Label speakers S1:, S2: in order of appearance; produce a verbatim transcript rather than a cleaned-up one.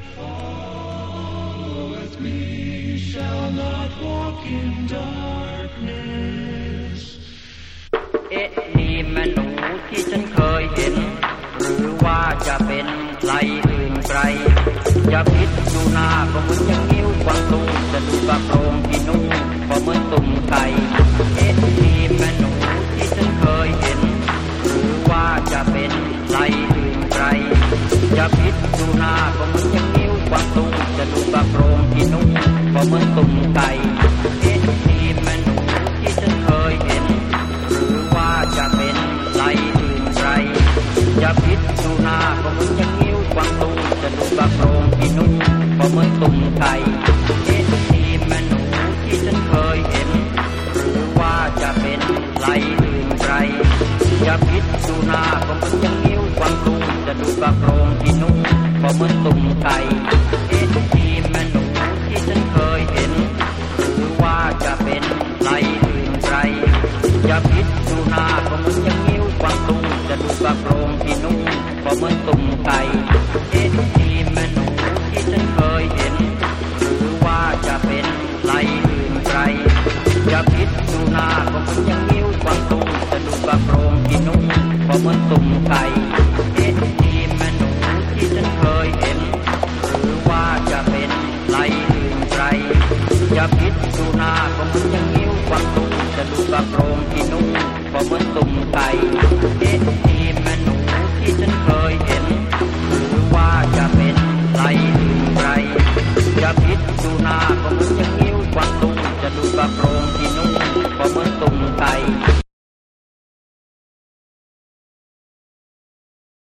S1: Follow with me, shall not walk in darkness.
S2: เอ๊ะนี่แม่หนูที่ฉันเคยเห็นหรือว่าจะเป็นใครอื่นไกลอย่าพิษดูหน้าก็เหมือนอย่างนิ้วกวางตุ้งจะดูกระโปรงที่นุ่งก็เหมือนตุ่มไก่เอ๊ะนี่แม่หนูที่ฉันเคยเห็นหรือว่าจะเป็นใครอื่นไกลอย่าพิษดูหน้าก็เหมือนอย่างนิ้วกวางตุ้งจะดูกระโปรงที่นุ่งก็เหมือนตุ่มไก่เอ๊ะนี่แม่หนูที่ฉันเคยเห็นหรือว่าจะเป็นใครอื่นไกลอย่าพิษดูหน้าก็เหมือนอย่างนิ้วกวางตุ้งจะดูกระโปรงที่นุ่งก็เหมือนตุ่มไก่เอ๊ะนี่แม่หนูที่ฉันเคยเห็นหรือว่าจะเป็นใครอื่นไกลอย่าพิษดูหน้าก็เหมือนอย่างนิ้วกวางตุ้งจะดูกระโปรงที่นุ่งก็เหมือนตุ่มไก่เอ๊ะนี่แม่หนูที่ฉันเคยเห็นหรือว่าจะเป็นใครอื่นไกลอย่าพิษดูหน้าก็เหมือนอย่างนิ้วกวางตุ้งจะดูกระโปรงที่นุ่งก็เหมือนตุ่มไก่เอ๊ะนี่แม่หนูที่ฉันเคยเห็นหรือว่าจะเป็นใครอื่นไกลอย่าพิษดูหน้าก็เหมือนอย่างนิ้วกวางตุ้งจะดูกระโปรงที่นุ่งก็เหมือนตุ่มไก่เอ๊ะนี่แม่หนูที่ฉันเคยเห็นหรือว่าจะเป็นใครอื่นไกลอย่าพิษดูหน้าก็เหมือนอย่างนิ้วกวางตุ้งจะดูกระโปรงที่นุ่งก็เหมือนตุ่มไก่